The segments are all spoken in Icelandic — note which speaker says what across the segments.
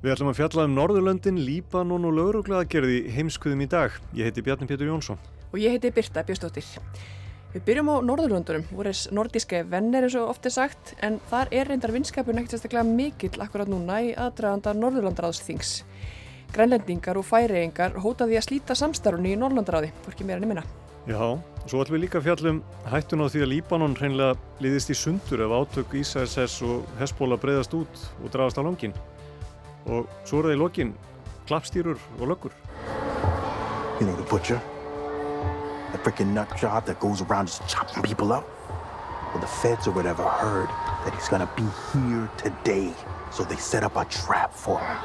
Speaker 1: Við ætlum að fjalla Norðurlöndin, Líbanon og lögregluaðgerð í heimskuðum í dag. Ég heiti Bjarni Pétur Jónsson.
Speaker 2: Og ég heiti Birta Björnsdóttir. Við byrjum á Norðurlöndunum, voru nordiske venner eins og oft sagt, en þar reyndar vinskapurinn ekkert sérstaklega mikill akkurat núna í aðdraganda Norðurlandaráðsþings. Grænlendingar og Færeyingar hóta því að slíta samstarfinu í Norðurlandaráði, hvorki meira en minna.
Speaker 1: Já, svo ætlum við líka að fjalla hættuna á því að Líbanon hreinlega liðist í sundur ef átök Ísraels og Hezbollah breiðast út og dragast á langinn. Og svo það í lokin klappstýrur og löggur.
Speaker 3: You know the butcher? That freaking nut job that goes around just chopping people up? Well, the feds or whatever heard that he's gonna be here today, so they set up a trap for him.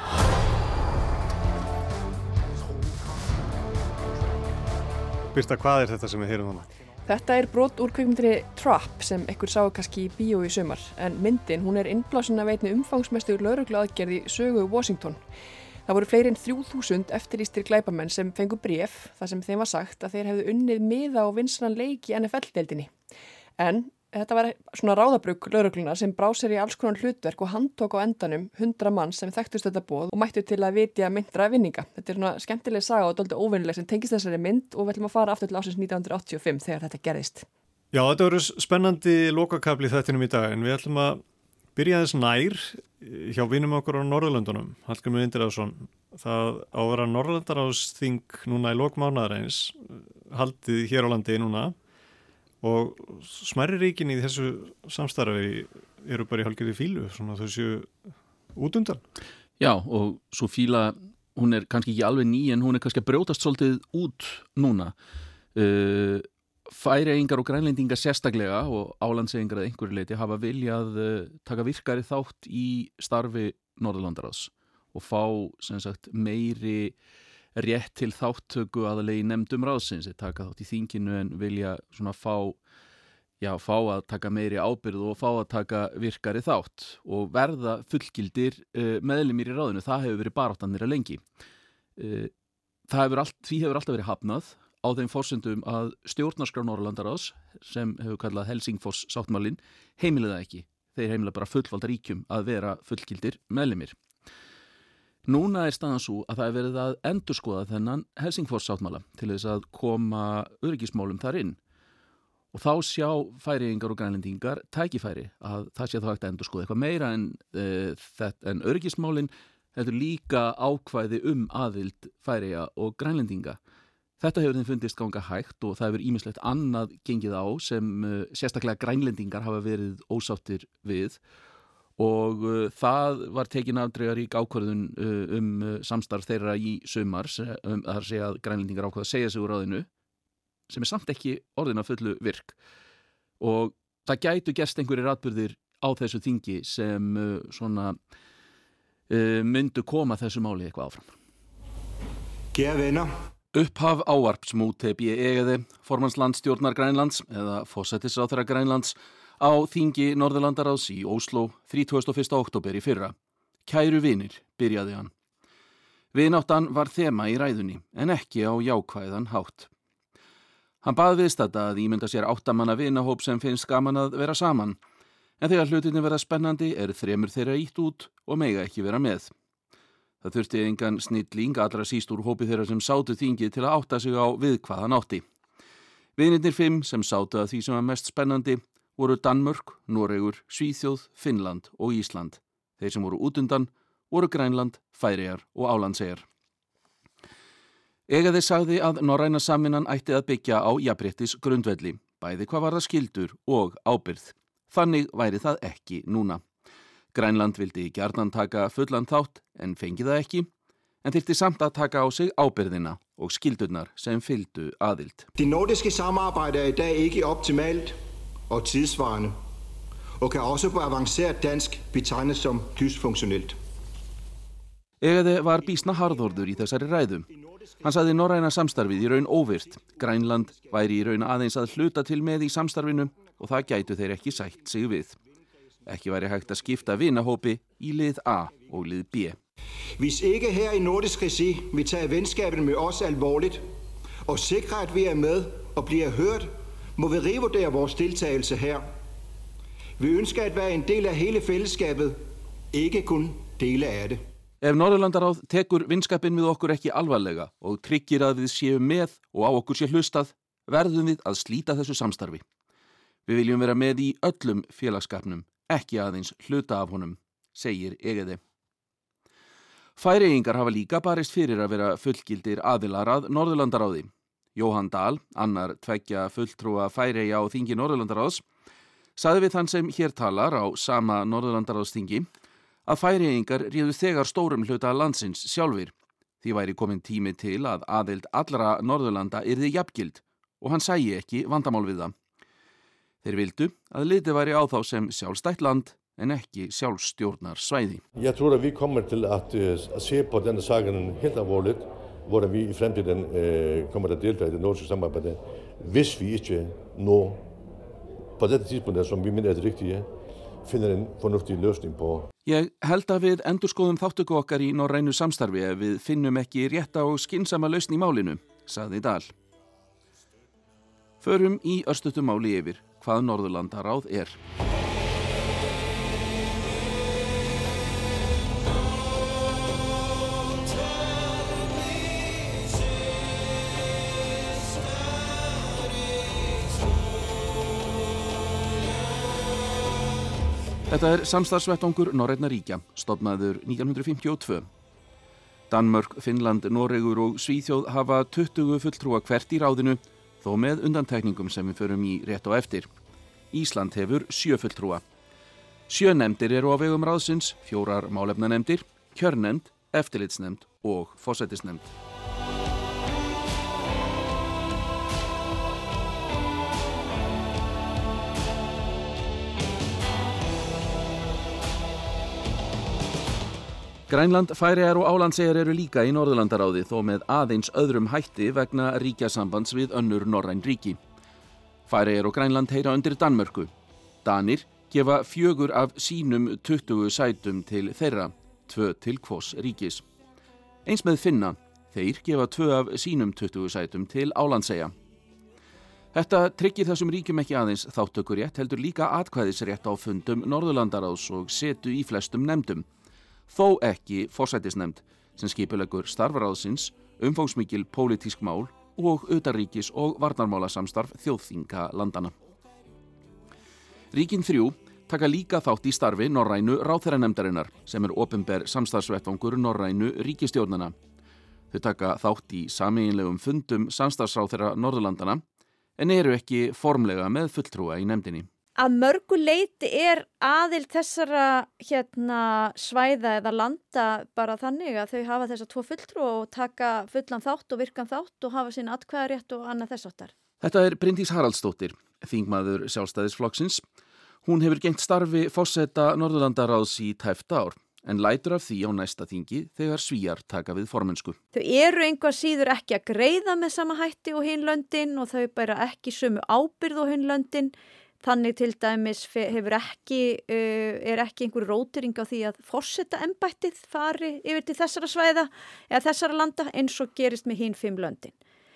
Speaker 1: Birta, hvað þetta sem við heyrum þarna?
Speaker 2: Þetta brot úr kvikmyndinni Trap sem einhver sáu kannski í bíó í sumar, en myndin hún innblásin af einni umfangsmestu lögregluaðgerð í sögu Washington. Það voru fleiri en 3000 eftirlýstir glæpamenn sem fengu bréf þar sem þeim var sagt að þeir hefðu unnið miða og vinsælan leik í NFL-deildinni. En þetta var svona ráðabrugg lögreglunar sem brá sér í alls konar hlutverk og handtók á endanum 100 manns sem þekktust þetta boð og mættu til að vitja meintra vinninga. Þetta svona skemmtileg saga og dálítið óvenjuleg sem tengist þessari mynd og við ætlum að fara aftur til ársins 1985 þegar þetta gerðist.
Speaker 1: Já, þetta voru spennandi lokakafli í þættinum í dag, en við ætlum að byrja aðeins nær hjá vinum okkur á Norðurlöndunum. Hallgrímur Indriðason, það á að vera Norðurlandaráðsþing núna í lok mánaðarins, haldið hér á landi núna. Og smærri ríkin í þessu samstarfi eru bara í hálfgerði fílu, svona þau séu út undan.
Speaker 4: Já, og svo fíla, hún kannski ekki alveg ný, en hún kannski að brjótast svolítið út núna. Færeyingar og grænlendingar sérstaklega og álandseyingar að einhverju leyti hafa viljað taka virkari þátt í starfi Norðurlandaráðs og fá, sem sagt, meiri rétt til þáttöku aðalegi nefndum ráðsins, taka þátt í þinginu en vilja svona fá að taka meiri ábyrgð og fá að taka virkari þátt og verða fullgildir meðlimir í ráðinu. Það hefur verið baráttannir að lengi. Því hefur alltaf verið hafnað á þeim forsendum að stjórnarskrá Norðurlandaráðs, sem hefur kallað Helsingfors-sáttmálinn, heimila það ekki. Þeir heimila bara fullvalda ríkjum að vera fullgildir meðlimir. Núna staðan svo að það verið að endurskoða þennan Helsingfors-sáttmála til þess að koma öryggismálum þar inn. Og þá sjá Færeyingar og grænlendingar tækifæri að það sé þá hægt að endurskoða eitthvað meira en öryggismálin. Þetta líka ákvæði aðild Færeyja og grænlendinga. Þetta hefur þeim fundist ganga hægt og það hefur ýmislegt annað gengið á sem sérstaklega grænlendingar hafa verið ósáttir við. Og það var tekin afdrifarík ákvörðun samstarf þeirra í sumar, þar segja að grænlendingar ákvað að segja sig úr ráðinu, sem samt ekki orðin að fullu virk. Og það gætu gerst einhverjir atburðir á þessu þingi sem myndu koma þessu máli eitthvað áfram.
Speaker 3: Kære venner.
Speaker 4: Upphaf ávarps Mútebi Egede, formanns landstjórnar Grænlands eða forsætisráðherra Grænlands, á þingi Norðurlandaráðs í Ósló 31. október í fyrra. Kæru vinir, byrjaði hann. Vináttan var þema í ræðunni, en ekki á jákvæðan hátt. Hann bað viðstadda að ímynda sér 8 manna vinahóp sem finnst gaman að vera saman, en þegar hlutinni verða spennandi 3 þeirra ýtt út og mega ekki vera með. Það þurfti engan snilling allra síst úr hópi þeirra sem sátu þingið til að átta sig á við hvað hann átti. Vinirnir 5 sem sátu að því sem var mest spennandi voru Danmörk, Noregur, Svíþjóð, Finnland og Ísland. Þeir sem voru útundan voru Grænland, Færeyjar og Álandseyjar. Egede sagði að norræna samvinnan ætti að byggja á jafnréttis grundvelli, bæði hvað varðar skyldur og ábyrgð. Þannig væri það ekki núna. Grænland vildi gjarnan taka fullan þátt en fengi það ekki, en þyrfti samt að taka á sig ábyrgðina og skildurnar sem fylgdu aðild.
Speaker 5: Det nordiske samarbejde i dag ikke optimalt og tidsvarende, og kan også på avanceret dansk betegnes som dysfunktionelt.
Speaker 4: Egede var býsna harðorður í þessari ræðu. Hann sagði norræna samstarfið í raun óvirt. Grænland væri í raun aðeins að hluta til með í samstarfinu og það gætu þeir ekki sætt sig við. Ekki væri hægt að skipta vinahópi í lið A og lið B.
Speaker 5: Hvis ikke her i nordisk regi vi tager venskabet med os alvorligt og sikrer at vi med og bliver hørt, må vi revurdere vores deltagelse her. Vi ønsker at være en del af hele fællesskabet, ikke kun dele af det.
Speaker 4: Ef Norðurlandaráð tekur vinskapinn við okkur ekki alvarlega og tryggir að við séum með og á okkur sé hlustað, verðum við að slíta þessu samstarfi. Við viljum vera með í öllum félagsskapnum, ekki aðeins hluta af honum, segir Egede. Færeyingar hafa líka barist fyrir að vera fullgildir aðilar að Norðurlandaráði. Jóhann Dahl, annar tveggja fulltrúa Færeyja á þingi Norðurlandaráðs, sagði við þann sem hér talar á sama Norðurlandaráðsþingi að Færeyingar réðu þegar stórum hluta landsins sjálfir. Því væri komin tími til að aðild allra Norðurlanda yrði jafngild og hann sæi ekki vandamál við það. Þeir vildu að litið væri á þá sem sjálfstætt land en ekki sjálfstjórnarsvæði.
Speaker 6: Jeg tror at vi kommer til at se på denne saken helt alvorligt, hvor vi i fremtiden kommer til at deltage i det nordiske samarbejde, hvis vi ikke når på dette tidspunkt som vi mener er det rigtige, finner en fornuftig løsning på.
Speaker 4: Ég held að við endurskoðum þáttöku okkar í norrænu samstarfi ef við finnum ekki rétta og skynsama lausn í málinu, sagði Dahl. Förum í örstuttu máli yfir hvað Norðurlandaráð er. Þetta er samstarfsvettvangur norrænna ríkja, stofnaður 1952. Danmörk, Finnland, Noregur og Svíþjóð hafa 20 fulltrúa hvert í ráðinu, þó með undantekningum sem við förum í rétt á eftir. Ísland hefur 7 fulltrúa. 7 nefndir eru á vegum ráðsins, 4 málefnanefndir, kjörnefnd, eftirlitsnefnd og forsætisnefnd. Grænland, Færeyjar og Álandseyjar eru líka í Norðurlandaráði þó með aðeins öðrum hætti vegna ríkjasambands við önnur norræn ríki. Færeyjar og Grænland heyra undir Danmörku. Danir gefa 4 af sínum 20 sætum til þeirra, 2 til hvors ríkis. Eins með Finna, þeir gefa 2 af sínum 20 sætum til Álandseyja. Þetta tryggir þessum ríkjum ekki aðeins þátttökurétt, heldur líka atkvæðisrétt á fundum Norðurlandaráðs og setu í flestum nefndum. Þó ekki forsætisnefnd sem skipuleggur starfaráðsins, umfangsmikil pólitísk mál og utanríkis- og varnarmálasamstarf þjóðþinga landana. Ríkin 3 taka líka þátt í starfi norrænu ráðherranefndarinnar sem er opinber samstarfsvettvangur norrænu ríkisstjórnana. Þau taka þátt í sameiginlegum fundum samstarfsráðherra Norðurlandana en eru ekki formlega með fulltrúa í nefndinni.
Speaker 7: Að mörgu leyti er aðild þessara svæða eða landa bara þannig að þau hafa þessa 2 fulltrúa og taka fullan þátt og virkan þátt og hafa sín atkvæðarétt og annað þess háttar.
Speaker 4: Þetta er Bryndís Haraldsdóttir, þingmaður Sjálfstæðisflokksins. Hún hefur gegnt starfi forseta Norðurlandaráðs í tæpt ár en lætur af því á næsta þingi þegar Svíar taka við formennsku.
Speaker 7: Þau eru einhvað síður ekki að greiða með sama hætti og hin löndin og þau bæra ekki sömu ábyrgð og hin löndin. Þannig til dæmis er ekki einhver rótering á því að forsetaembættið fari yfir til þessara svæða eða þessara landa eins og gerist með hin 5 löndin.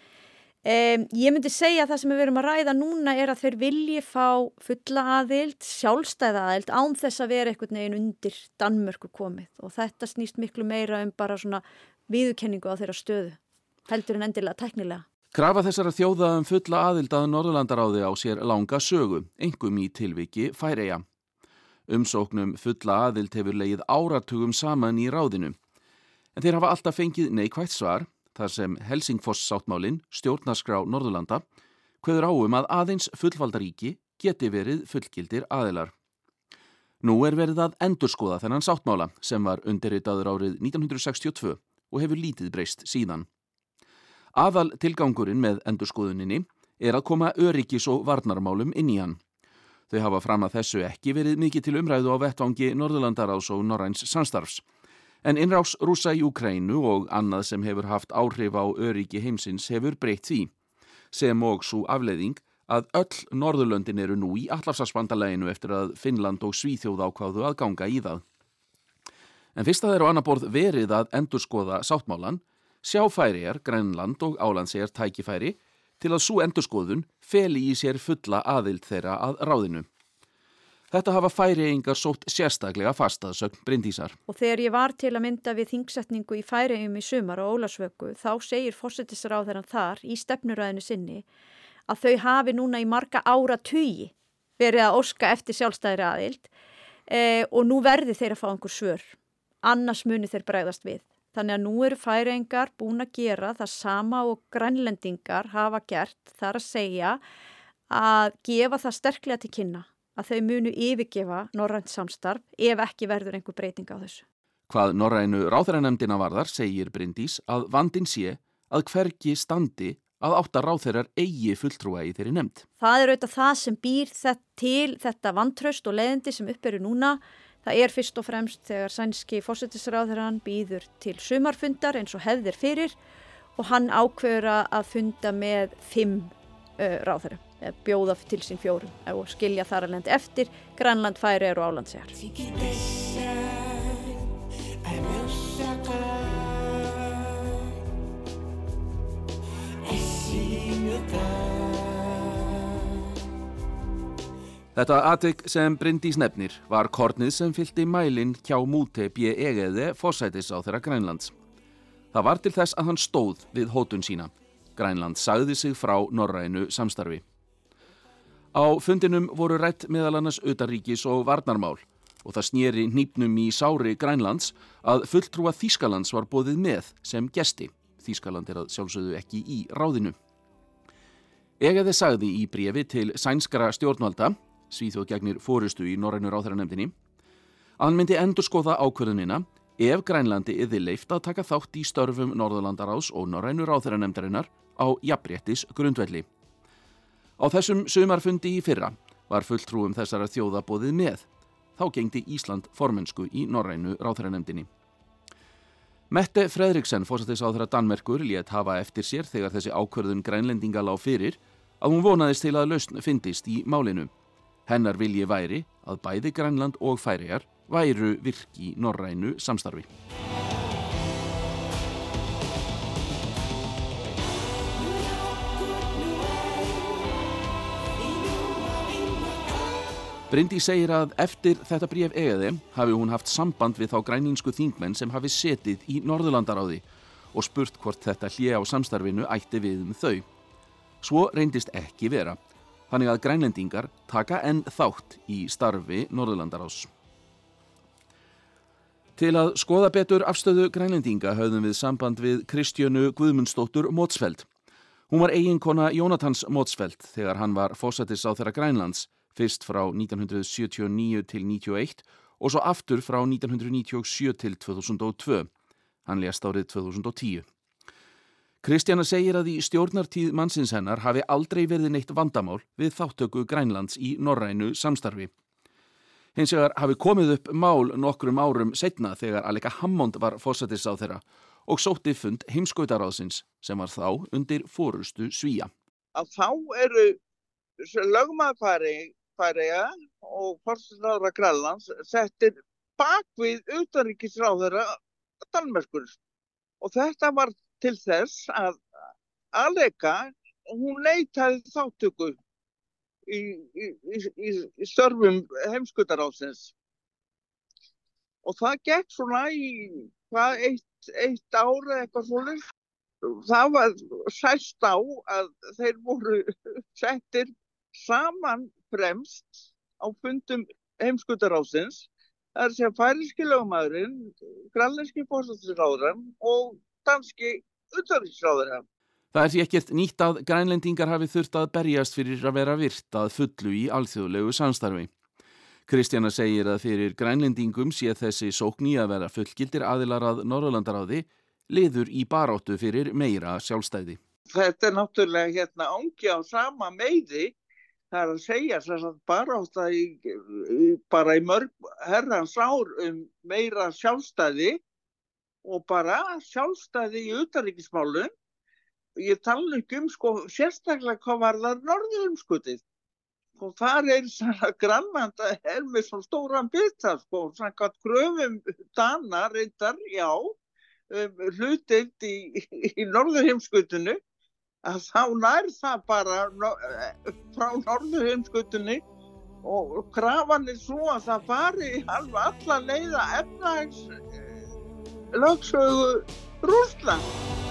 Speaker 7: Ég myndi segja að það sem við erum að ræða núna er að þeir vilji fá fulla aðild, sjálfstæða aðild án þess að vera einhvern veginn undir Danmörku komið og þetta snýst miklu meira bara svona viðurkenningu á þeirra stöðu, heldur en endilega tæknilega.
Speaker 4: Krafa þessara þjóða fulla aðild að Norðurlandaráði á sér langa sögu, einkum í tilviki Færeyja. Umsóknum fulla aðild hefur legið áratugum saman í ráðinu. En þeir hafa alltaf fengið neikvætt svar, þar sem Helsingfoss-sáttmálin, stjórnarskrá Norðurlanda, kveður á að aðeins fullvaldaríki geti verið fullgildir aðilar. Nú er verið að endurskoða þennan sáttmála sem var undirritaður árið 1962 og hefur lítið breyst síðan. Aðal tilgangurinn með endurskoðuninni er að koma öryggis- og varnarmálum inn í hann. Þau hafa fram að þessu ekki verið mikið til umræðu á vettvangi Norðurlandaráðs og norræns samstarfs. En innrás Rússa í Úkraínu og annað sem hefur haft áhrif á öryggi heimsins hefur breytt því, sem og sú afleiðing að öll Norðurlöndin eru nú í Atlantshafsbandalaginu eftir að Finnland og Svíþjóð ákváðu að ganga í það. En fyrst að þeir á annað borð verið að endurskoða sáttmálan, sjá Færeyjar, Grænland og Álandseyjar tækifæri til að sú endurskoðun feli í sér fulla aðild þeirra að ráðinu. Þetta hafa Færeyingar sótt sérstaklega fast að sögn Bryndísar.
Speaker 7: Og þegar ég var til að mynda við þingsetningu í Færeyjum í sumar á Ólafsvöku, þá segir forsætisráðherrann þar í stefnuræðinu sinni að þau hafi núna í marga áratugi verið að óska eftir sjálfstæðri aðild og nú verði þeir að fá einhver svör. Annars muni þeir bregðast við. Þannig að nú eru Færeyingar búin að gera það sama og grænlendingar hafa gert, þar að segja að gefa það sterklega til kynna að þau munu yfirgefa norrænt samstarf ef ekki verður einhver breyting á þessu.
Speaker 4: Hvað norrænu ráðherranefndina varðar segir Bryndís að vandinn sé að hvergi standi að 8 ráðherrar eigi fulltrúa í þeirri nefnd.
Speaker 7: Það er auðvitað það sem býr til þetta vantraust og leiðindi sem upp eru núna. Það er fyrst og fremst þegar sænski forsætisráðherrann býður til sumarfundar eins og hefðir fyrir og hann ákveður að funda með 5 ráðherrum. Bjóða til sín 4 og skilja þar að lendi eftir Grænland, Færeyjar og Álandseyjar.
Speaker 4: Þetta atvik sem Bryndís nefnir var kornið sem fyllti mælinn hjá Múte B. Egede forsætisráðherra Grænlands. Það var til þess að hann stóð við hótun sína. Grænland sagði sig frá norrænu samstarfi. Á fundinum voru rætt meðal annars utanríkis og varnarmál og það sneri hnípnum í sári Grænlands að fulltrúa Þýskalands var boðið með sem gesti. Þýskaland að sjálfsögðu ekki í ráðinu. Egede sagði í bréfi til sænskra stjórnvalda, Svíþjóð gegnir forystu í norrænu ráðherranefndinni, að hann myndi endurskoða ákvörðunina ef Grænlandi yrði leyft að taka þátt í störfum Norðurlandaráðs og norrænu ráðherranefndarinnar á jafnréttis grundvelli. Á þessum sumarfundi í fyrra var fulltrúum þessara þjóða boðið með. Þá gegndi Ísland formennsku í norrænu ráðherranefndinni. Mette Frederiksen, forsætisráðherra Danmerkur, lét hafa eftir sér þegar þessi ákvörðun Grænlendinga lá fyrir að hún vonaðist til að lausn fyndist í málinu. Hennar vilji væri að bæði Grænland og Færeyjar væru virki norrænu samstarfi. Bryndís segir að eftir þetta bréf Egede hafi hún haft samband við þá grænlensku þingmenn sem hafi setið í Norðurlandaráði og spurt hvort þetta hlé á samstarfinu ætti við þau. Svo reyndist ekki vera, þannig að grænlendingar taka enn þátt í starfi Norðurlandaráðs. Til að skoða betur afstöðu grænlendinga höfðum við samband við Kristjönu Guðmundsdóttur Motzfeldt. Hún var eiginkona Jónatans Motzfeldt þegar hann var forsætisráðherra Grænlands, fyrst frá 1979 til 91 og svo aftur frá 1997 til 2002. Hann lést árið 2010. Kristjana segir að í stjórnartíð mannsins hennar hafi aldrei verið neitt vandamál við þáttöku Grænlands í norrænu samstarfi. Hins vegar hafi komið upp mál nokkrum árum seinna þegar Aleqa Hammond var forsætisráðherra og sótti fund heimskautaráðsins sem var þá undir forystu Svía.
Speaker 8: Að þá eru lögmaður Færeyja og forsætisráðherra Grænlands settir bak við utanríkisráðherra Danmerkur og þetta var til þess að Aleqa, hún neitaði þáttöku í störfum heimskautaráðsins og það gekk svona í eitt ár eða eitthvað svoleiðis. Það var sæst á að þeir voru settir saman fremst á fundum heimskautaráðsins. Það er að segja færeyski lögmaðurinn, grænlenski forsætisráðherrann og danski utanríkisráðherrann.
Speaker 4: Það er því ekkert nýtt að grænlendingar hafi þurft að berjast fyrir að vera virt að fullu í alþjóðlegu samstarfi. Kristjana segir að fyrir grænlendingum sé þessi sókn í að vera fullgildir aðilar að Norðurlandaráði liður í baráttu fyrir meira sjálfstæði.
Speaker 8: Þetta er náttúrulega angi á sama meiði. Það er að segja að barátta bara í mörg herrans ár meira sjálfstæði og bara sjálfstæði í utanríkismálum. Ég tala ekki sérstaklega hvað var það norðurheimskautið. Og þar Grænland með svona stóran bita, samkvæmt kröfum Dana reyndar, já, hlutdeild í norðurheimskautinu, að þá nær það bara frá norðurheimskautinu og krafan svo að það fari alveg alla leiða efnahagslögsögu Rússland.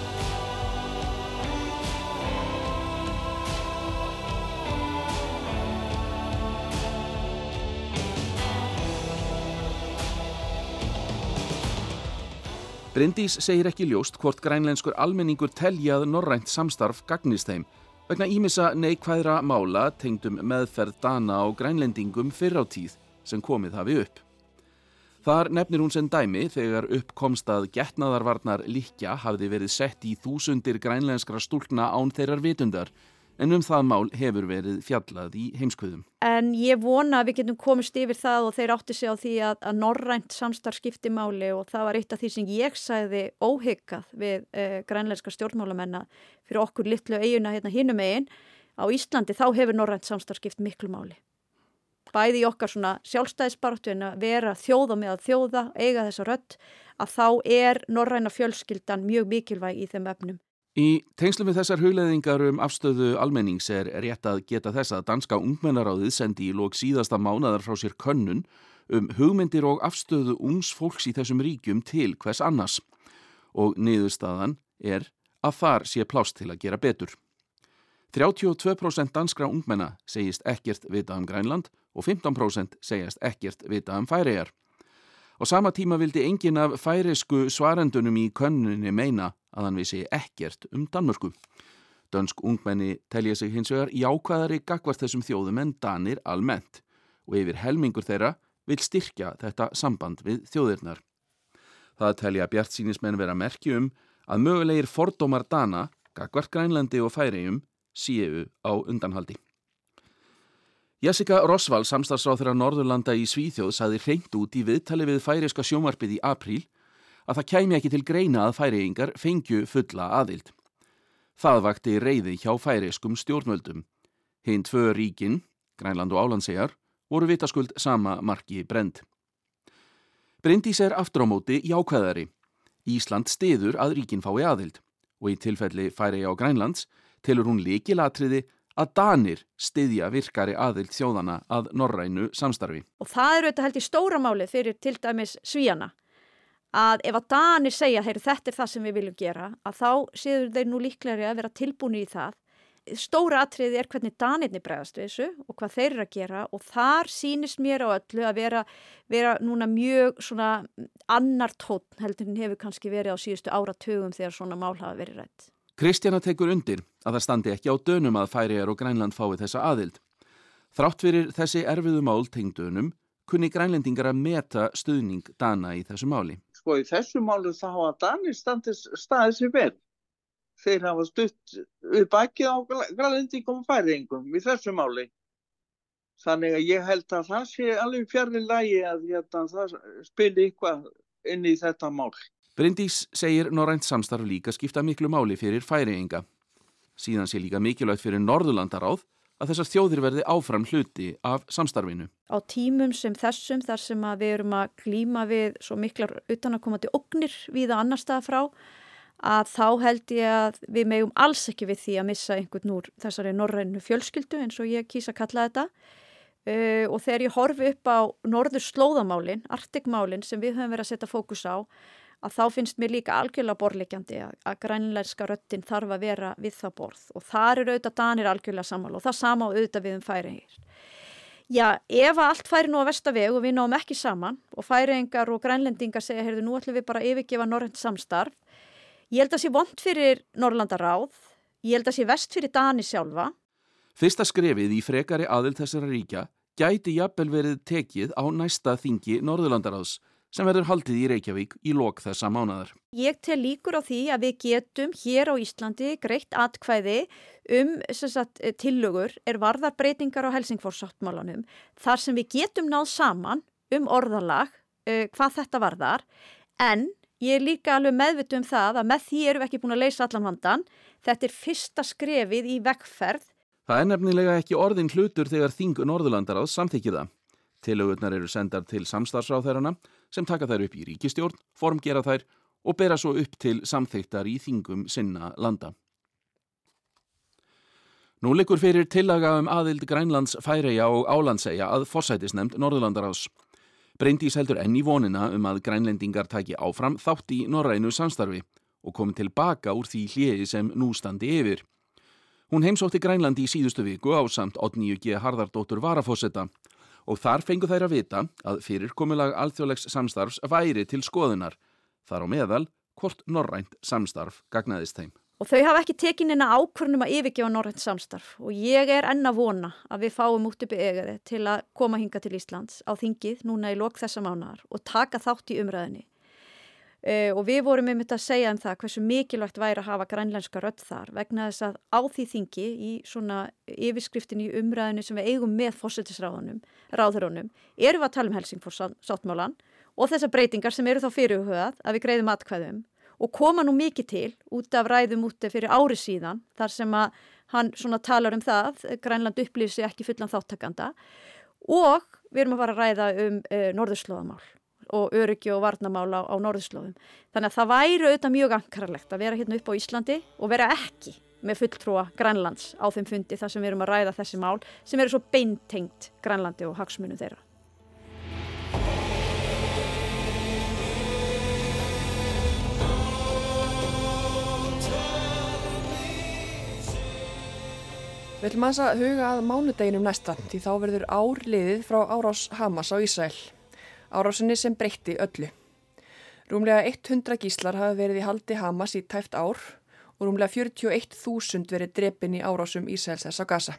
Speaker 4: Bryndís segir ekki ljóst hvort grænlenskur almenningur telji að norrænt samstarf gagnist þeim vegna ýmissa neikvæðra mála tengdum meðferð Dana á grænlendingum fyrr á tíð sem komið hafi upp. Þar nefnir hún sem dæmi þegar upp komst að getnaðarvarnar líkja hafði verið sett í þúsundir grænlenskra stúlkna án þeirrar vitundar, en það mál hefur verið fjallað í heimskviðum.
Speaker 7: En ég vona að við getum komist yfir það og þeir átti sig á því að norrænt samstarf skipti máli og það var eitt af því sem ég sagði óhyggað við grænlenska stjórnmálamenn fyrir okkur litlu eyjuna hérna hinum megin. Á Íslandi þá hefur norrænt samstarf skipt miklu máli. Bæði í okkar svona sjálfstæðisbaráttu en að vera þjóða með að þjóða, eiga þessa rödd, að þá norræna fjölskyldan mjög mikilvæg í þeim efnum.
Speaker 4: Í tengslum við þessar hugleiðingar afstöðu almennings rétt að geta þess að danska ungmennaráðið sendi í lok síðasta mánaðar frá sér könnun hugmyndir og afstöðu ungs fólks í þessum ríkjum til hvers annars. Og niðurstaðan að þar sé pláss til að gera betur. 32% danskra ungmenna segist ekkert vita Grænland og 15% segist ekkert vita Færeyjar. Á sama tíma vildi enginn af færeysku svarendunum í könnunni meina að hann vissi ekkert Danmörku. Dönsk ungmenni telja sig hins vegar jákvæðari gagnvart þessum þjóðum en Danir almennt og yfir helmingur þeirra vill styrkja þetta samband við þjóðirnar. Það telja bjartsýnismenn vera merki að mögulegir fordómar Dana gagnvart Grænlandi og Færeyjum séu á undanhaldi. Jessica Roswall, samstarfsráðherra Norðurlanda í Svíþjóð, sagði hreint út í viðtali við færeyska sjónvarpið í apríl að það kæmi ekki til greina að færeyingar fengju fulla aðild. Það vakti reiði hjá færeyskum stjórnvöldum. Hin 2 ríkin, Grænland og Álandseyjar, voru vitaskuld sama marki brennd. Bryndís aftur á móti jákvæðari. Ísland styður að ríkin fái aðild og í tilfelli Færeyja og Grænlands telur hún lykilatriði að Danir styðja virkari aðild þjóðana að norrænu samstarfi.
Speaker 7: Og það auðvitað held ég stóra málið fyrir til dæmis Svíana. Að ef að Danir segja, þetta það sem við viljum gera, að þá séu þeir nú líklegri að vera tilbúnir í það. Stóra atriði hvernig Danirnir bregðast við þessu og hvað þeir að gera og þar sýnist mér á öllu að vera núna mjög svona annar tónn heldur en hefur kannski verið á síðustu áratugum þegar svona mál hafa verið rædd.
Speaker 4: Kristjana tekur undir að það standi ekki á dönum að Færeyjar og Grænland fái þessa aðild. Þrátt fyrir þessi erfiðu mál tengd dönum kunni grænlendingar að meta stuðning Dana í þessu máli.
Speaker 8: Sko í þessu máli þá hafa Danir staðið sér vel. Þeir hafa stutt við bakið á grænlendingum og færeyingum í þessu máli. Þannig að ég held að það sé alveg fjarri lagi að það spili eitthvað inn í þetta mál.
Speaker 4: Bryndís segir norrænt samstarf líka skipta miklu máli fyrir færeyinga. Síðan sé líka mikilvægt fyrir Norðurlandaráð að þessar þjóðir verði áfram hluti af samstarfinu.
Speaker 7: Á tímum sem þessum, þar sem að við erum að glíma við svo miklar utanakomandi ógnir víða annar stað frá, að þá held ég að við megum alls ekki við því að missa einhvern úr þessari norrænu fjölskyldu eins og ég kýsa að kalla þetta. Og þegar ég horfi upp á norðurslóðamálin, Arktikmálin sem við höfum verið að setja fókus á, að þá finnst mér líka algjörlega borðleggjandi að grænlenska röddin þarf að vera við það borð og þar auðvitað Danir algjörlega sammála og það sama auðvitað við Færeyjar. Já, ef allt færi nú á verstaveg og við náum ekki saman og Færeyingar og grænlendingar segja, nú ætlum við bara að yfirgefa norrænt samstarf. Ég held að sé vont fyrir Norðurlandaráð, ég held að sé verst fyrir Dani sjálfa.
Speaker 4: Fyrsta skrefið í frekari aðild þessara ríkja gæti jafnvel verið tekið á næsta þingi Norðurlandaráðs sem verður haldið í Reykjavík í lok þessa mánaðar.
Speaker 7: Ég tel líkur á því að við getum hér á Íslandi greitt atkvæði tillögur varðar breytingar á Helsingfors-sáttmálanum þar sem við getum náð saman orðalag hvað þetta varðar en ég líka alveg meðvituð það að með því erum við ekki búin að leysa allan vandan. Þetta fyrsta skrefið í vegferð.
Speaker 4: Það nefnilega ekki orðin hlutur þegar þing Norðurlandaráðs samþykkir það. Tillögurnar eru sendar til samstarfsráðherrana sem taka þær upp í ríkisstjórn, formgera þær og bera svo upp til samþykktar í þingum sinna landa. Nú liggur fyrir tillaga aðild Grænlands, Færeyja og Álandseyja að forsætisnefnd Norðurlandaráðs. Bryndís heldur enn í vonina að grænlendingar taki áfram þátt í norrænu samstarfi og komi tilbaka úr því hléi sem nú standi yfir. Hún heimsótti Grænland í síðustu viku ásamt Oddnýju G. Harðardóttur varaforseta og þar fengu þær að vita að fyrirkomulag alþjóðlegs samstarfs væri til skoðunar, þar á meðal hvort norrænt samstarf gagnaðist þeim.
Speaker 7: Og þau hafa ekki tekin inn að ákvörðun að yfirgefa norrænt samstarf og ég enn að vona að við fáum út uppi Egede til að koma hingað til Íslands á þingið núna í lok þessa mánaðar og taka þátt í umræðinni. Og við vorum einmitt að segja það hversu mikilvægt væri að hafa grænlenska rödd þar vegna þess að á því þingi í svona yfirskriftinni í umræðinni sem við eigum með forsætisráðherrunum erum við að tala Helsingfors-sáttmálann og þessar breytingar sem eru þá fyrirhugað að við greiðum atkvæðum. Og koma nú mikið til út af ræðum úti fyrir ári síðan þar sem að hann svona talar það, Grænland upplýsir sig ekki fullan þáttakanda og við erum að fara að ræða norðurslóðamál og öryggi og varnarmál á norðurslóðum. Þannig að það væri auðvitað mjög ankarlegt að vera hérna upp á Íslandi og vera ekki með fulltrúa Grænlands á þeim fundi þar sem við erum að ræða þessi mál sem eru svo beintengt Grænlandi og hagsmunum þeirra.
Speaker 2: Við ætlum aðeins að huga að mánudeginum næsta því þá verður ár liðið frá árás Hamas á Ísrael. Árásinni sem breytti öllu. Rúmlega 100 gíslar hafa verið í haldi Hamas í tæpt ár og rúmlega 41.000 verið drepin í árásum Ísraelshers á Gaza.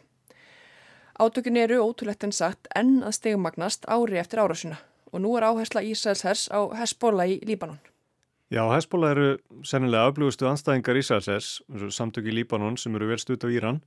Speaker 2: Átökin eru ótrúlegt en sagt enn að stigmagnast ári eftir árásina og nú áhersla Ísraelshers á Hezbollah í Líbanon.
Speaker 1: Já, Hezbollah eru sennilega öflugustu andstæðingar Ísraelshers, samtök í Líbanon sem eru vel stutt á Íran.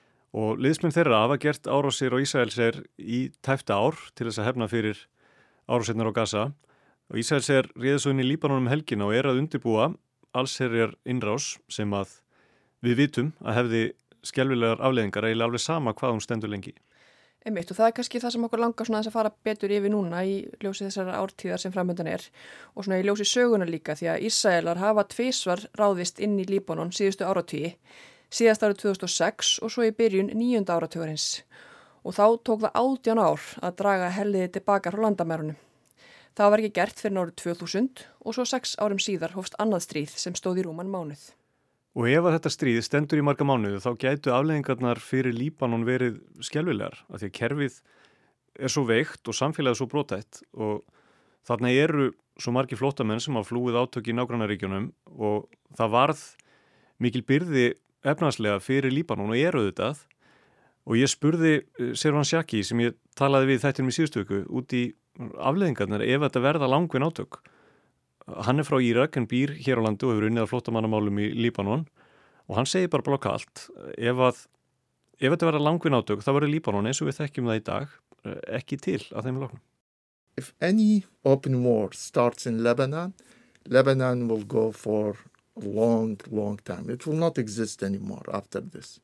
Speaker 1: Og liðsmenn þeirra hafa gert árásir á Ísraelsher í tæpta ár til þess að hefna fyrir árásirnar á Gaza. Og Ísraelsher réði svo inn í Líbanon helgina og að undirbúa allsherjar innrás sem að við vitum að hefði skelfilegar afleiðingar eiginlega alveg sama hvað hún stendur lengi.
Speaker 2: Einmitt og það kannski það sem okkur langar svona að fara betur yfir núna í ljósi þessar ártíðar sem framöndan og svona í ljósi sögunar líka því að Ísraelar hafa tvisvar ráðist inn í Líbanon síðustu áratugi. Síðast árið 2006 og svo í byrjun 9. áratugarins og þá tók það 18 ár að draga helliði tilbaka frá landamærunum. Það var ekki gert fyrir árið 2000 og svo 6 árum síðar hófst annað stríð sem stóð í rúman mánuð.
Speaker 1: Og ef að þetta stríð stendur í marga mánuðu þá gætu afleiðingarnar fyrir Líbanon verið skelfilegar af því að kerfið svo veikt og samfélagið svo brotætt og þarna eru svo margir flóttamenn sem hafa flúið átök í nágrannaríkjunum og það varð mikil byrði efnahagslega fyrir Líbanon og auðvitað og ég spurði Servan Shaki sem ég talaði við þættinum í síðustu viku út í afleiðingarnar ef þetta verða langvinn átök. Hann frá Írak en býr hér á landi og hefur unnið að flóttamannamálum í Líbanon og hann segir bara blokkalt ef þetta verða langvinn átök þá verður Líbanon eins og við þekkjum það í dag ekki til að þeim loknum.
Speaker 9: If any open war starts in Lebanon will go for long time. It will not exist anymore after this.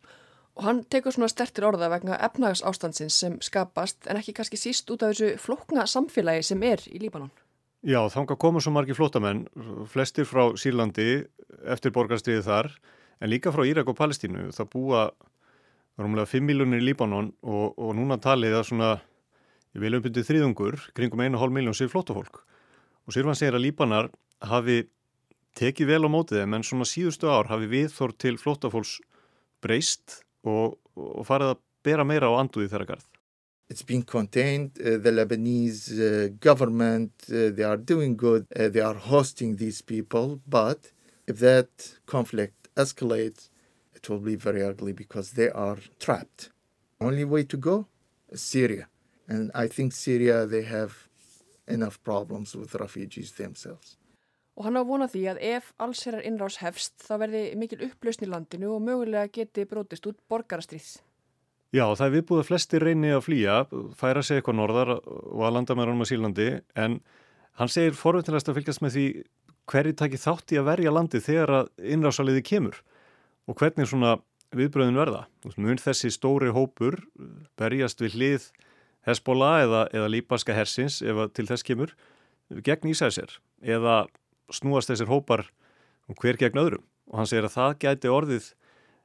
Speaker 2: Og hann tekur svona stertir orða vegna efnahagsástandsins sem skapast en ekki kannski síst út af þessu flókna samfélagi sem í Líbanon.
Speaker 1: Já, þangað koma svo margir flóttamenn, flestir frá Sýrlandi eftir borgarastríðið þar, en líka frá Írak og Palestínu. Það búa rúmlega 5 milljónir í Líbanon og núna talið að svona vel uppbyndið þriðungur, kringum 1,5 milljón sér flóttafólk. Og Sýrvan segir að Líbanar hafi tekið vel á mótið þeim en svona síðustu ár hafi viðþorf til flóttafólks breyst og farið að bera meira á andúði þeirra garð.
Speaker 9: It's been contained. The Lebanese government, they are doing good. They are hosting these people. But if that conflict escalates, it will be very ugly because they are trapped. Only way to go is Syria. And I think Syria, they have enough problems with refugees themselves.
Speaker 2: Og hann á vona því að ef allsherjar innrás hefst þá verði mikil upplausn í landinu og mögulega geti brotist út borgarastríð.
Speaker 1: Já, það viðbúið að flestir reyni að flýja, færa sig eitthvað norðar og að landa með honum á Sýrlandi, en hann segir forvitnilegast að fylgjast með því hverju taki þátt í að verja landið þegar að innrásaliði kemur og hvernig svona viðbröðin verða. Mun þessi stóri hópur berjast við hlið Hezbollah eða líbaska hersins ef til þess kemur gegn Ísraelsher eða snúast þessir hópar hver gegn öðrum og hann segir að það gæti orðið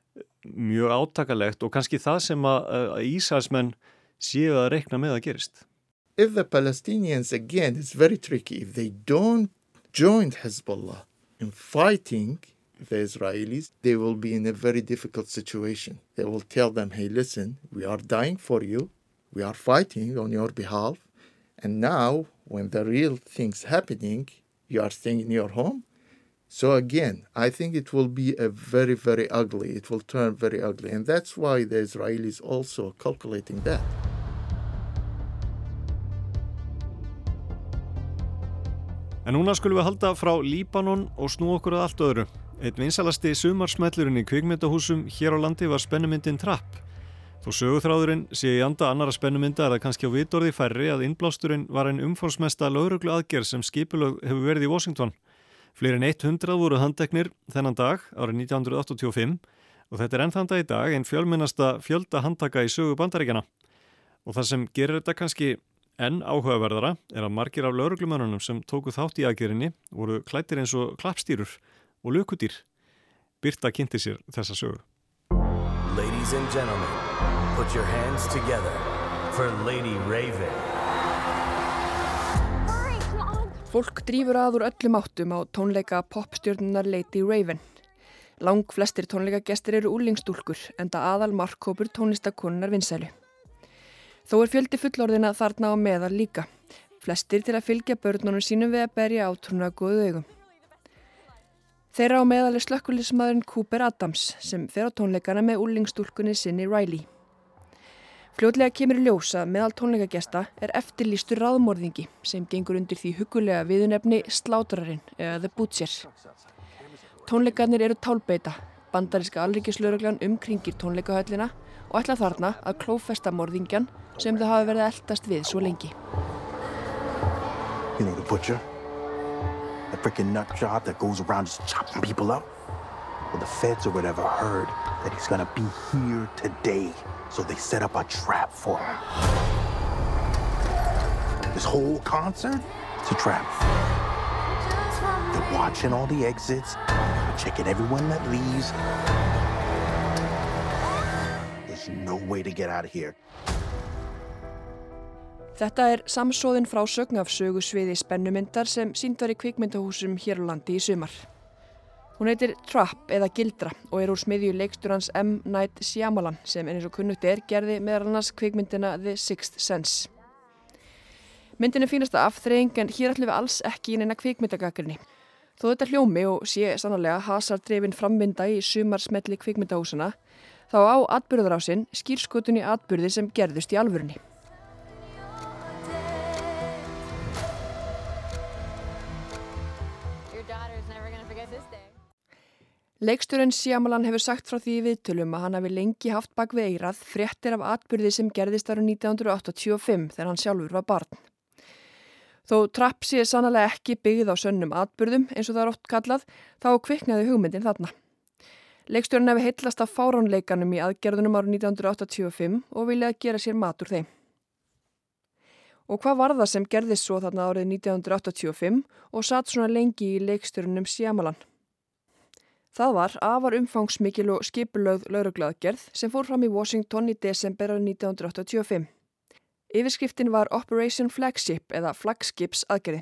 Speaker 1: mjög átakalegt og kannski það sem að Ísraelsmenn séu að reikna með að gerist.
Speaker 9: If the Palestinians, again, it's very tricky. If they don't join Hezbollah in fighting the Israelis, they will be in a very difficult situation. They will tell them, hey, listen, we are dying for you. We are fighting on your behalf. And now, when the real thing's happening, you are staying in your home. So again, I think it will be a very, very ugly. It will turn very ugly. And that's why the Israelis also calculating that.
Speaker 1: En núna skulum við halda frá Líbanon og snú okkur að allt öðru. Einn vinsalasti sumarsmellurinn í kvikmyndahúsum hér á landi var spennumyndin Trapp. Þó söguþráðurinn sé í anda annara spennumynda er það kannski á vitorði færri að innblásturinn var ein umfangsmesta lögregluaðgerð sem skipulögð hefur verið í Washington. Fleiri en 100 voru handteknir þennan dag árið 1985 og þetta er enn þann dag í dag ein fjölmennasta fjölda handtaka í sögu Bandaríkjanna. Og það sem gerir þetta kannski enn áhugaverðara er að margir af lögreglumönnunum sem tóku þátt í aðgerðinni voru klæddir eins og klappstýrur og lökudýr. Birta kynnti sér þessa sögu.
Speaker 10: Ladies and gentlemen, put your hands together for Lady Raven.
Speaker 2: Fólk drífur að úr öllum áttum á tónleika popstjörnunar Lady Raven. Lang flestir tónleikagestir eru úlingstúlkur enda aðal markhópur tónlistakonunnar vinsælu. Þó er fjöldi fullorðina þarna á meðal líka. Flestir til að fylgja börnunum sínum við að berja átrúna góðu augum. Þeirra á meðal er slökkviliðsmaðurinn Cooper Adams sem fer á tónleikana með úlingstúlkunni sinni Riley. Fljótlega kemur í ljós að meðal tónleikagesta er eftirlýstur ráðmorðingi sem gengur undir því huggulega viðurnefni Slátrarinn eða The Butcher. Tónleikarnir eru tálbeita. Bandaríska alríkislögreglan umkringir tónleikahöllina og ætla þarna að klófesta morðingjan sem þau hafa verið að eltast við svo lengi.
Speaker 3: You know the Butcher? That freaking nut job that goes around just chopping people up? Well, the feds or whatever heard that he's gonna be here today, so they set up a trap for him. This whole concert, it's a trap. They're watching all the exits, they're checking everyone that leaves. There's no way to get out of here.
Speaker 2: Þetta er samsóðin frásögn af sögusviði spennumyndar sem sýnd var í kvikmyndahúsum hér á landi í sumar. Hún heitir Trapp eða Gildra og er úr smiðju leikstjórans M. Night Shyamalan sem eins og kunnugt gerði meðal annars kvikmyndina The Sixth Sense. Myndin er fínasta afþreying en hér ætlum við alls ekki í neina kvikmyndagagnrýni. Þó þetta hljómi og sé sannarlega hasardrifin framvinda í sumarsmelli kvikmyndahúsana, þá á atburðarásinn skírskotun í atburði sem gerðust í alvörunni. Leikstjórinn Shyamalan hefur sagt frá því í viðtölum að hann hafi lengi haft bak við eyrað fréttir af atburði sem gerðist árið 1985 þegar hann sjálfur var barn. Þó Trapp sé sannarlega ekki byggð á sönnum atburðum eins og það er oft kallað, þá kviknaði hugmyndin þarna. Leikstjórinn hefur heillast af fáránleikanum í aðgerðunum árið 1985 og viljaði gera sér mat úr þeim. Og hvað var það sem gerðist svo þarna árið 1985 og satt svona lengi í leikstjórnum Shyamalan? Það var afar umfangsmikil og skipulögð lögregluaðgerð sem fór fram í Washington í desember 1985. Yfirskriftin var Operation Flagship eða flaggskipsaðgerðin.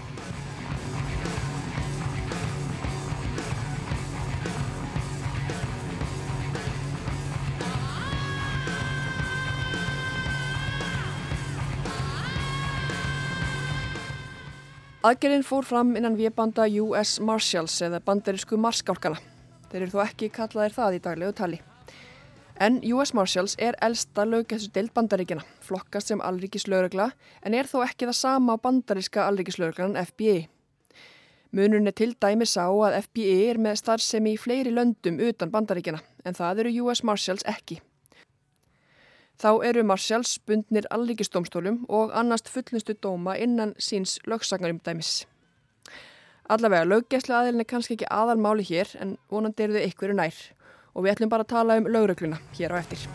Speaker 2: Aðgerðin fór fram innan vébanda US Marshals eða bandarísku marskálkana. Þeir eru þó ekki kallaðir það í daglegu tali. En US Marshals er elsta löggæsludeild Bandaríkjanna, flokkast sem alríkislögregla en er þó ekki það sama á bandaríska alríkislögreglan FBI. Munurinn er til dæmis á að FBI er með starfsemi í fleiri löndum utan Bandaríkjanna en það eru US Marshals ekki. Þá eru Marshals bundnir alríkisdómstólum og annast fullnustu dóma innan síns lögsagnarumdæmis. Allavega, löggæsluaðilin er kannski ekki aðalmáli hér en vonandi eru þau einhverju nær og við ætlum bara að tala lögregluna hér á eftir.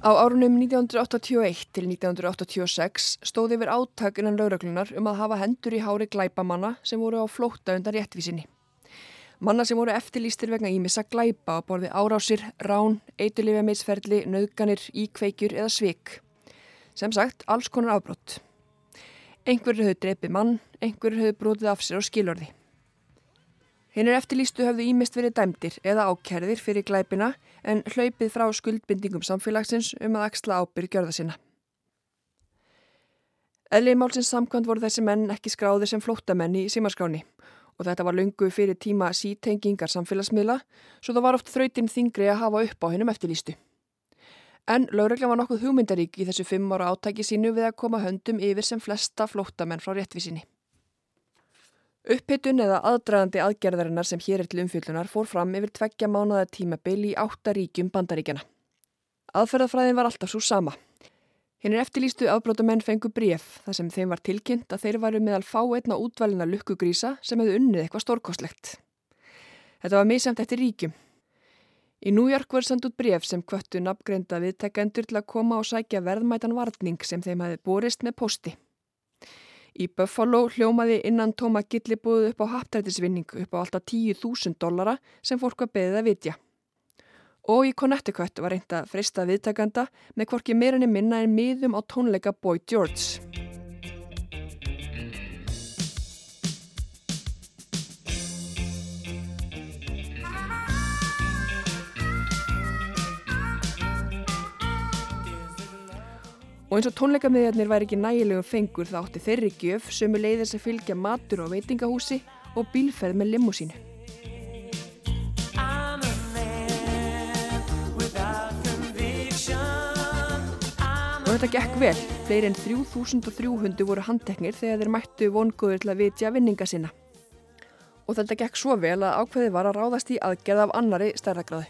Speaker 2: Á árunum 1981 til 1986 stóð yfir átak innan lögreglunar að hafa hendur í hári glæpamanna sem voru á flótta undan réttvísinni. Manna sem voru eftirlýstir vegna ýmissa glæpa á borði árásir, rán, eiturlyfjameitsferli, nauðganir, íkveikjur eða svik. Sem sagt, alls konar afbrot. Einhverjir höfðu drepið mann, einhverjir höfðu brotið af sér á skilorði. Hinnir eftirlýstu höfðu ýmist verið dæmdir eða ákærðir fyrir glæpina en hlaupið frá skuldbindingum samfélagsins að axla ábyrgð gjörða sinna. Eðli málsins samkvæmt voru þessi menn ekki skráðir sem flóttamenn í símaskráni og þetta var löngu fyrir tíma sítengingar samfélagsmiðla svo það var oft þrautin þyngri að hafa upp á hinnum eftirlýstu. En lögreglan var nokkuð hugmyndarík í þessu 5 ára átaki sínu við að koma höndum yfir sem flesta flóttamenn frá réttvísinni. Upphitun eða aðdragandi aðgerðarinnar sem hér til umfjöllunar fór fram yfir 2 mánaða tímabil í 8 ríkjum Bandaríkjanna. Aðferðafræðin var alltaf svo sama. Hinnir eftirlýstu afbrotamenn fengu bréf þar sem þeim var tilkynnt að þeir væru meðal fáeinna útvalina lukkugrísa sem hefðu unnið eitthvað stórkostlegt. Þetta var misjafnt eftir ríkjum. Í New York var sendt út bréf sem hvöttu nafngreinda viðtakendur til að koma og sækja verðmætan varning sem þeim hefði borist með pósti. Í Buffalo hljómaði innan tóma gillibúðu upp á happdrættisvinning upp á alltaf $10,000 sem fólk var beðið að vitja. Og í Connecticut var reynt að freista viðtakanda með hvorki meira ni minna en miðum á tónleika Boy George. Og eins og tónleikamiðjarnir væri ekki nægilegum fengur þá átti þeirri gjöf sömuleiðis að fylgja matur á veitingahúsi og bílferð með limmúsínu. Og þetta gekk vel. Fleiri en 3.300 voru handteknir þegar þeir mættu vongóðir til að vitja vinninga sinna. Og þetta gekk svo vel að ákveðið var að ráðast í aðgerð af annarri stærðargráðu.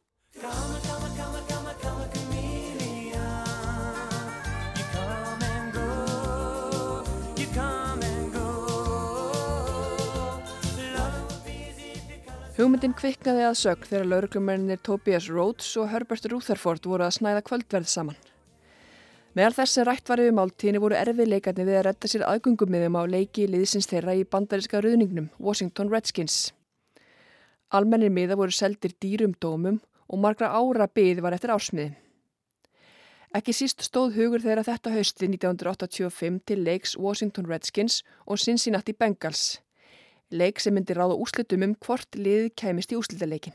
Speaker 2: Hugmyndin kviknaði að sögn þegar lögreglumennirnir Tobias Rhodes og Herbert Rutherford voru að snæða kvöldverð saman. Meðal þess sem rætt var yfir máltíðinni voru erfiðleikarnir við að redda sér aðgöngumiðum á leiki liðsins þeirra í bandaríska ruðningnum, Washington Redskins. Almennir miða voru seldir dýrum dómum og margra ára bið var eftir ársmiðum. Ekki síst stóð hugur þeirra þetta hausti 1985 til leiks Washington Redskins og Cincinnati Bengals. Leik sem myndi ráða úrslitum hvort liðið kæmist í úrslitaleikin.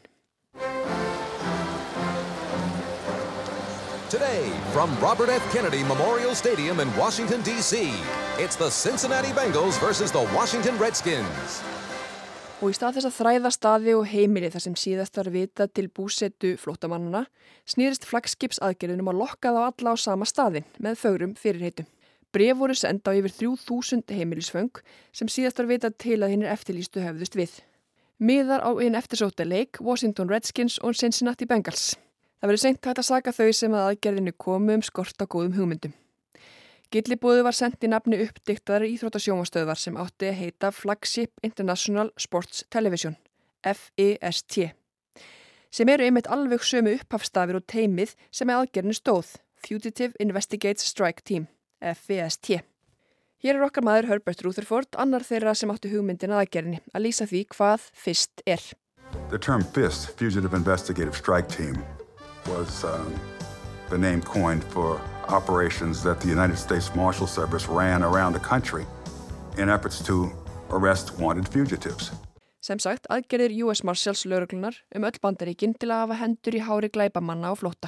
Speaker 11: Today, from Robert F. Kennedy Memorial Stadium in Washington, D.C., it's the Cincinnati Bengals versus the Washington Redskins.
Speaker 2: Og í stað þess að þræða staði og heimili þar sem síðast var vitað til búsetu flóttamannana, snýrist flaggskipsaðgerðunum að lokka þá alla á sama staðinn með fögrum fyrirheitum. Bréf voru send á yfir 3.000 heimilisföng sem síðast var vitað til að hinnir eftirlýstu höfðust við. Miðar á hinn eftirsótta leik Washington Redskins og Cincinnati Bengals. Það verður seint hægt að saka þau sem að aðgerðinu komu skort á góðum hugmyndum. Gillibúðu var sendt í nafni uppdiktaðar íþróttasjónvarpsstöðvar sem átti að heita Flagship International Sports Television, FIST, sem eru einmitt alveg sömu upphafstafir og teymið sem aðgerðinu stóð, Fugitive Investigates Strike Team. FIST. Hér okkar maður Herbert Rutherford, annar þeirra sem áttu hugmyndin aðgerðinni, að lýsa því hvað FIST er.
Speaker 12: The term FIST, Fugitive Investigative Strike Team, was the name coined for operations that the United States Marshal Service ran around the country in efforts to arrest wanted fugitives.
Speaker 2: Sem sagt, aðgerðir US Marshals lögreglunar öll Bandaríkin til að hafa hendur í hári glæpamanna á flótta.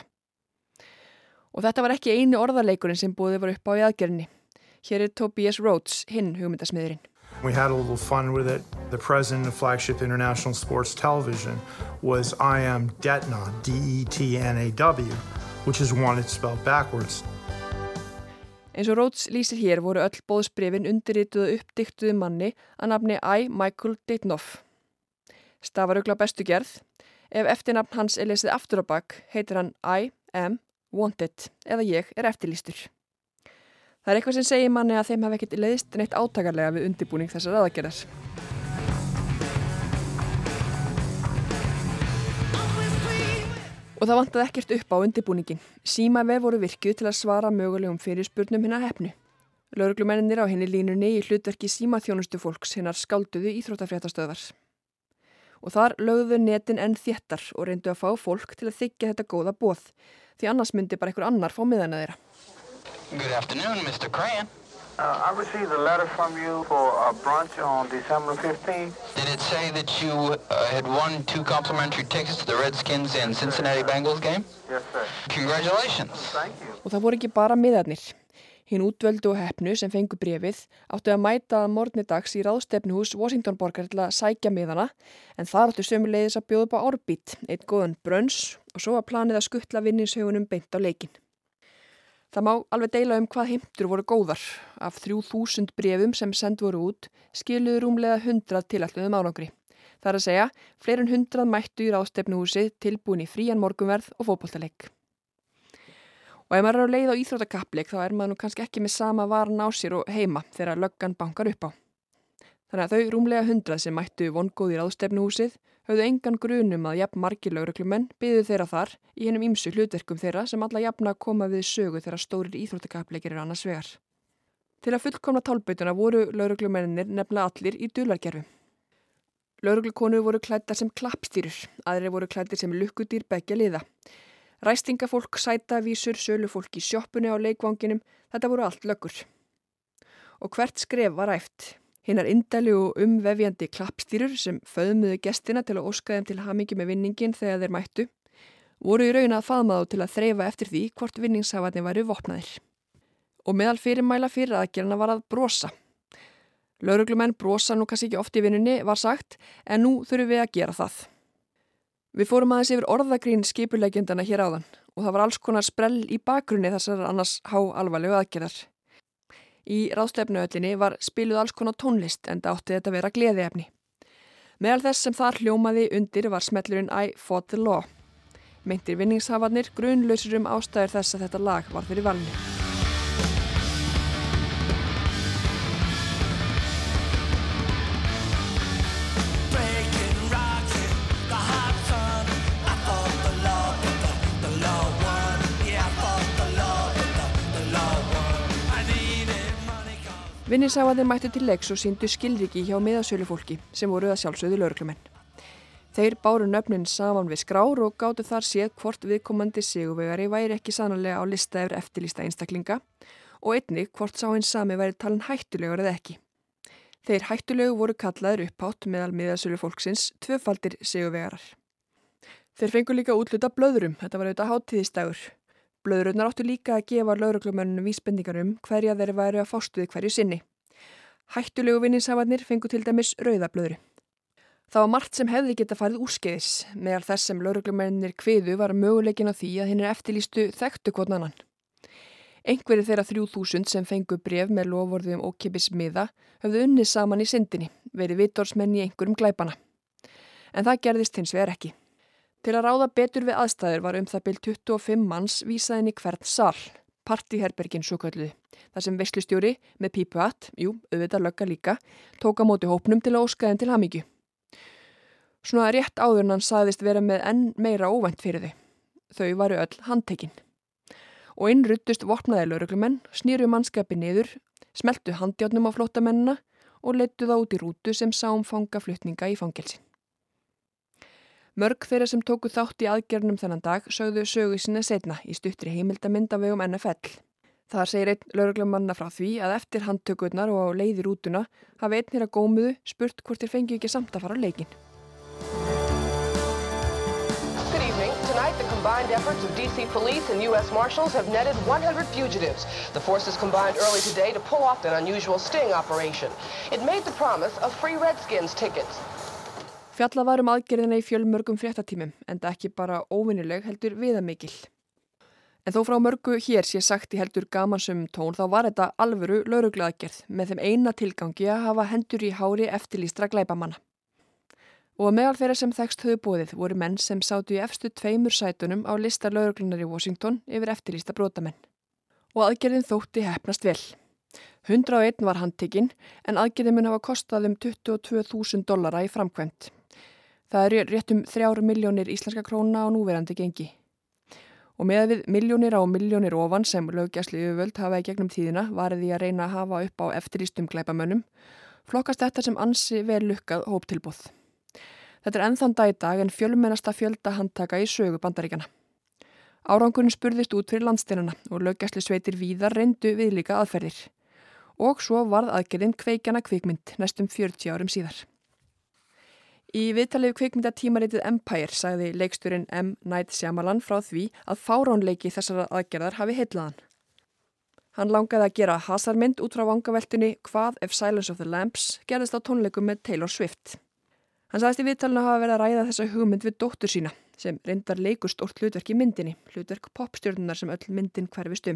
Speaker 2: Og þetta var ekki eini orðaleikurinn sem boðið var upp á í aðgerðinni. Hér Tobias Rhodes, hinn hugmyndasmiðurinn.
Speaker 13: We had a little fun with it. The president of Flagship International Sports Television was I.M. Detnaw, D-E-T-N-A-W, which is wanted spelled backwards.
Speaker 2: Eins og Rhodes lýsir hér voru öll boðsbrifin undirrituðu uppdiktuðu manni að nafni I. Michael Detnoff. Stafarugla bestu gerð. Ef eftirnafn hans lesið aftur á bak, heitir hann I. M. Wanted, eða ég eftirlýstur. Það eitthvað sem segir manni að þeim hafi ekkert leiðist neitt átakarlega við undirbúning þessar aðgerðar. Og Og það vantaði ekkert upp á undirbúningin. Símaver voru virkjuð til að svara mögulegum fyrirspurnum hinna heppnu. Lögreglumennir á hinni línunni í hlutverki símaþjónustu fólks hinnar skálduðu íþróttafréttastöðvar. Og þar lögðu netin enn þéttar og reyndu að fá fólk til að þiggja þetta góða boð, því annars myndi bara einhver annar fá miðana þeirra.
Speaker 14: Good afternoon, Mr. Cran.
Speaker 15: I received a letter from you for a brunch on December 15th.
Speaker 14: Did it say that you had won 2 complimentary tickets to the Redskins and Cincinnati Bengals game?
Speaker 15: Yes, sir.
Speaker 14: Congratulations.
Speaker 15: Thank you.
Speaker 2: Og það voru ekki bara miðarnir. Hinn útvöldu og heppnu sem fengu bréfið áttu að mæta morgni dags í ráðstefnuhús Washingtonborgar til að sækja miðana, en þar áttu sömuleiðis að bjóða upp á árbít, eitt góðan brönns og svo að planið að skuttla vinningshaugunum beint á leikinn. Það má alveg deila hvað heimtur voru góðar. Af 3000 bréfum sem send voru út skiluðu rúmlega 100 tilætluðum árangri. Það er að segja, fleiri en 100 mættu í ráðstefnuhúsið tilbúin í frían morgunverð og fótboltaleik. Og ef maður er á leið á íþróttakappleik þá er maður nú kannski ekki með sama varan á sér og heima þegar löggan bankar upp á. Þannig að þau rúmlega 100 sem mættu vongóð í ráðstefnuhúsið höfðu engan grunum að jafn margir lögreglummenn biðu þeirra þar í hinum ýmsu hlutverkum þeirra sem alla jafna koma við sögu þegar stórir íþróttakappleikir eru annars vegar. Til að fullkomna tálbautuna voru lögreglumennir nefnilega allir í dulargerfi. Lögreglukonur voru klæddar sem klappstýrur, aðrir voru klæddir sem lukkudýr beggja liða. Ræstingafólk, sætavísur, sölufólk í sjoppunni á leikvanginum, þetta voru allt löggur. Og hvert skref var æft. Hinnar indælu og umvefjandi klappstýrur sem föðmuðu gestina til að óska þeim til hamingju með vinningin þegar þeir mættu, voru í raun að faðma þá til að þreifa eftir því hvort vinningshafarnir væru vopnaðir. Og meðal fyrirmæla fyrir aðgerðina var að brosa. Lögreglumenn brosa nú kannski ekki oft í vinnunni, var sagt, en nú þurfum við að gera það. Við fórum aðeins yfir orðagrín skipuleggjendana hér áðan og það var alls konar sprell í bakgrunni þessar annars háalvarlegu aðgerðar. Í ráðstefnuhöllinni var spiluð alls konar tónlist enda átti þetta að vera gleðiefni. Meðal þess sem þar hljómaði undir var smellurinn I Fought the Law. Meintir vinningshafarnir grunlausir ástæður þess að þetta lag var fyrir valinu. Vinningshafarnir mættu til leiks og sýndu skilríki hjá miðasölufólki sem voru að sjálfsögðu lögreglumenn. Þeir báru nöfnin saman við skrár og gátu þar séð hvort viðkomandi sigurvegari væri ekki sannarlega á lista yfir eftirlýsta einstaklinga og einnig hvort sá hinn sami væri talin hættulegur eða ekki. Þeir hættulegu voru kallaðir upphátt meðal miðasölufólksins tvöfaldir sigurvegarar. Þeir fengu líka útluta blöðrum, þetta var auðvitað hátíðisdagur. Blöðrurnar áttu líka að gefa lögreglumönnum vísbendingar hverja þeir væru að fást við hverju sinni. Hættulegu vinningshafarnir fengu til dæmis rauðablöðru. Það var margt sem hefði geta farið úrskeiðis, meðal þess sem lögreglumennir kviðu var möguleikin á því að hinir eftirlýstu þekktu hvorn annan. Einhverjir þeirra 3000 sem fengu bréf með loforði ókeypis miða höfðu unnið saman í syndinni, verið vitorðsmenn í einhverjum glæpana. En það gerðist hins vegar ekki. Til að ráða betur við aðstæður var það bil 25 manns vísað inn í hvern sal, partíherbergin svo kölluðu, þar sem veislustjóri með pípuhatt, auðvitað lögga líka, tók á móti hópnum til að óska þeim til hamingju. Svona rétt áður en hann sagðist vera með enn meira óvænt fyrir þau. Þau varu öll handtekin. Og inn ruddust vopnaði lögreglumenn, snýru mannskapi niður, smeltu handjárnum á flóttamennina og leiddu þá út í rútu sem sá fangaflutninga í fangelsin. Mörg þeirra sem tóku þátt í aðgerðnum þennan dag sögðu sögu sinna seinna í stuttri heimildamynd af vegum NFL. Þar segir einn lögreglumanna frá því að eftir handtökurnar og á leið í rútuna hafi einn þeirra gómuðu spurt hvort þeir fengju ekki samt að fara á leikinn.
Speaker 16: Good evening. Tonight, the combined efforts of D.C. police and U.S. Marshals have netted 100 fugitives. The forces combined early today to pull off an unusual sting operation. It made the promise of free Redskins tickets.
Speaker 2: Fjallað var aðgerðina í fjölmörgum fréttatímum, enda ekki bara óvinnileg heldur viðamikil. En þó frá mörgu hér sé sagt í heldur gamansömmum tón þá var þetta alvöru lögregluaðgerð með þeim eina tilgangi að hafa hendur í hári eftirlýstra glæpamanna. Og meðal þeirra sem þekkst höfðu boðið voru menn sem sátu í efstu 2 sætunum á lista lögreglunar í Washington yfir eftirlýsta brotamenn. Og aðgerðin þótti heppnast vel. 101 var handtekinn en aðgerðin mun hafa kostað $22,000 í framkvæmt. Það eru rétt 3 milljónir íslenska króna á núverandi gengi. Og með við milljónir á milljónir ofan sem löggæsluyfirvöld hafa í gegnum tíðina varði að reyna að hafa upp á eftirlýstum glæpamönnum, flokkast þetta sem ansi vel lukkað hóptilboð. Þetta ennþann dag í dag en fjölmennasta fjölda handtaka í sögu Bandaríkjanna. Árangurinn spurðist út fyrir landsteinana og löggæslusveitir víðar reyndu viðlíka aðferðir. Og svo varð aðgerðin Kveikjana kvikmynd næstum 40 árum síðar. Í viðtalið kvikmyndatímaritið Empire sagði leikstjórinn M. Night Shyamalan frá því að fáránleiki þessara aðgerðar hafi heillaðan. Hann langaði að gera hasarmynd út frá vangaveltunni Hvað ef Silence of the Lambs gerðist á tónleikum með Taylor Swift. Hann sagðist í viðtalinu hafa verið að ræða þessa hugmynd við dóttur sína sem reyndar leikur stórt hlutverk í myndinni, hlutverk popstjörnunar sem öll myndin hverfist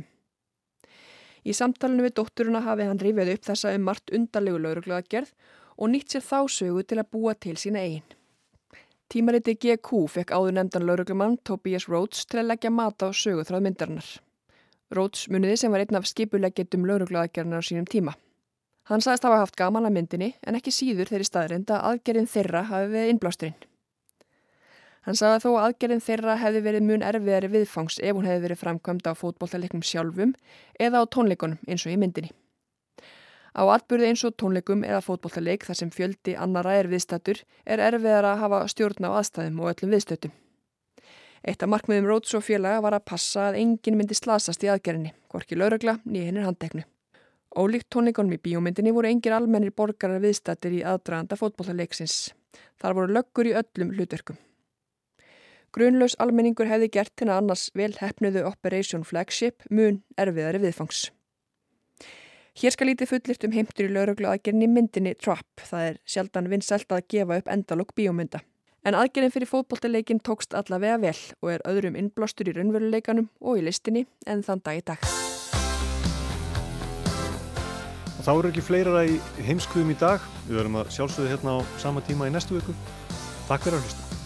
Speaker 2: Í samtalinu við dótturina hafi hann rifið upp þessa margt undarlegu lögregluaðgerð og nýtt sér þá sögu til að búa til sína eigin. Tímariti GQ fekk áður nefndan lögreglumann Tobias Rhodes til að leggja mat á söguþráð myndarinnar. Rhodes muniði sem var einn af skipuleggjetum lögregluaðgerðina á sínum tíma. Hann sagðist hafa haft gaman að myndinni en ekki síður þeirri staðreynd að aðgerðin þeirra hafi verið innblásturinn. Hann sagði þó að aðgerðin þeirra hefði verið mun erfiðari viðfangs ef hún hefði verið framkvæmd á fótboltaleiknum sjálfum eða á tónleikunum eins og í myndinni. Á atburði eins og tónleikum eða fótboltaleik þar sem fjöldi annara viðstaddur erfiðara að hafa stjórn á aðstæðum og öllum viðstöddum. Eitt af markmiðum Rhodes og félaga var að passa að enginn myndi slasast í aðgerðinni, hvorki lögregla né hinir handteknu. Ólíkt tónleikunum í bíómyndinni voru engir almennir borgarar viðstaddir í aðdraganda fótboltaleiksins. Þar voru löggur í öllum hlutverkum. Grunlaus almenningur hefði gert til að annars vel heppnuðu Operation Flagship mun erfiðari viðfangs. Hér skal lítið fullyrt heimtur í lögregluaðgerðinni í myndinni Trap, það sjaldan vinsælt að gefa upp endalok bíómynda. En aðgerðin fyrir fótboltaleikin tókst allavega vel og öðrum innblástur í raunveruleikanum og í listinni en þann dag í dag.
Speaker 1: Og þá eru ekki fleira í heimskuðum í dag. Við verum að sjálfsögðu hérna á sama tíma í næstu viku. Takk fyrir að hlusta.